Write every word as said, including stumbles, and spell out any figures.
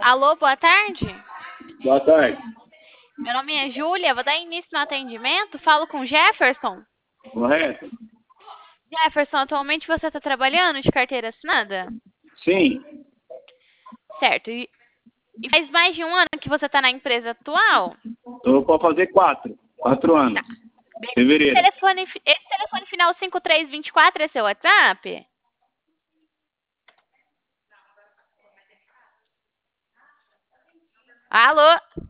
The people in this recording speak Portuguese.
Alô, boa tarde. Boa tarde. Meu nome é Júlia, vou dar início no atendimento. Falo com Jefferson. Correto? Jefferson, atualmente você está trabalhando de carteira assinada? Sim. Certo. E e faz mais de um ano que você está na empresa atual? Estou para fazer quatro. Quatro anos. Tá. Esse Fevereiro. telefone, esse telefone final cinco três dois quatro é seu WhatsApp? Alô?